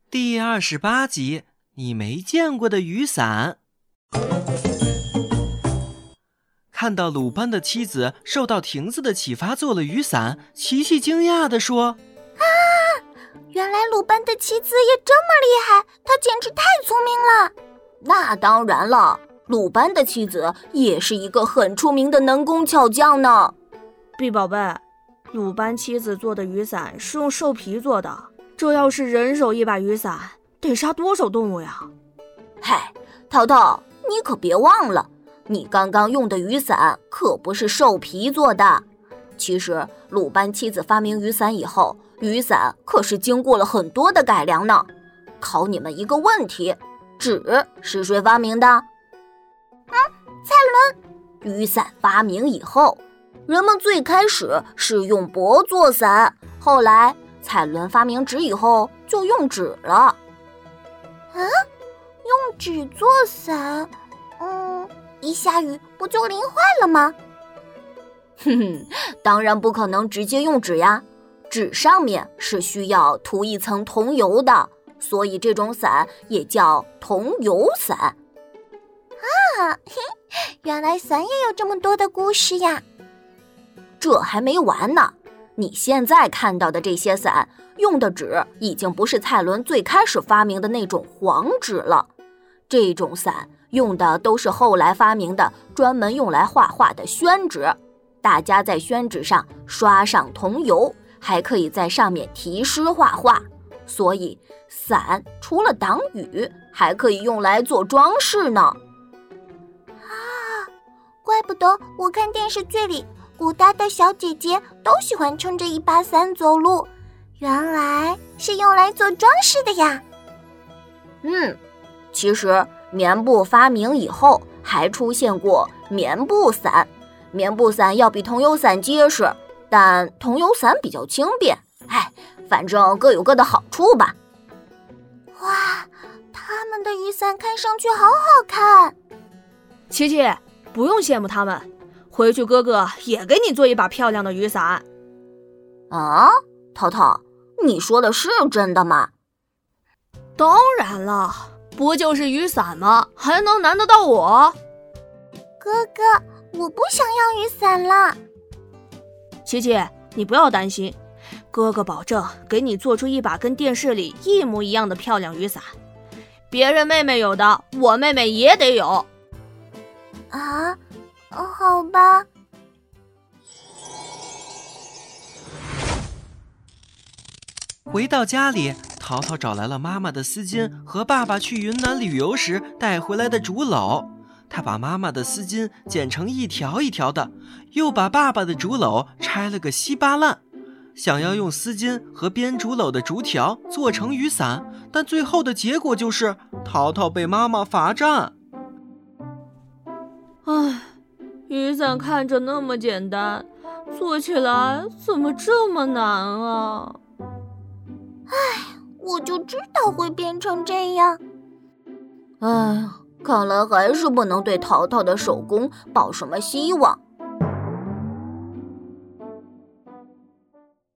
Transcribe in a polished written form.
第28集，你没见过的雨伞。看到鲁班的妻子受到亭子的启发做了雨伞，琪琪惊讶地说： 原来鲁班的妻子也这么厉害，她简直太聪明了。 那当然了，鲁班的妻子也是一个很出名的能工巧匠呢。 碧宝贝，鲁班妻子做的雨伞是用兽皮做的，这要是人手一把雨伞，得杀多少动物呀？ 嗨，淘淘，你可别忘了，你刚刚用的雨伞可不是兽皮做的。其实鲁班妻子发明雨伞以后，雨伞可是经过了很多的改良呢。考你们一个问题，纸是谁发明的？ 蔡伦。 雨伞发明以后，人们最开始是用帛做伞，后来蔡伦发明纸以后就用纸了。 用纸做伞，一下雨不就淋坏了吗？ 当然不可能直接用纸呀，纸上面是需要涂一层桐油的，所以这种伞也叫桐油伞。 原来伞也有这么多的故事呀。 这还没完呢，你现在看到的这些伞用的纸已经不是蔡伦最开始发明的那种黄纸了，这种伞用的都是后来发明的专门用来画画的宣纸。大家在宣纸上刷上桐油，还可以在上面题诗画画，所以伞除了挡雨，还可以用来做装饰呢。 怪不得我看电视剧里古代的小姐姐都喜欢撑着一把伞走路，原来是用来做装饰的呀。 其实棉布发明以后还出现过棉布伞，棉布伞要比桐油伞结实，但桐油伞比较轻便。反正各有各的好处吧。 哇，他们的雨伞看上去好好看。 琪琪，不用羡慕他们，回去哥哥也给你做一把漂亮的雨伞。 淘淘，你说的是真的吗？ 当然了，不就是雨伞吗？还能难得到我？ 哥哥，我不想要雨伞了。 琪琪，你不要担心，哥哥保证给你做出一把跟电视里一模一样的漂亮雨伞。别人妹妹有的，我妹妹也得有。 好吧。 回到家里，淘淘找来了妈妈的丝巾和爸爸去云南旅游时带回来的竹篓。他把妈妈的丝巾剪成一条一条的，又把爸爸的竹篓拆了个稀巴烂，想要用丝巾和编竹篓的竹条做成雨伞，但最后的结果就是淘淘被妈妈罚站。 雨伞看着那么简单，做起来怎么这么难啊？ 我就知道会变成这样。 看来还是不能对淘淘的手工抱什么希望。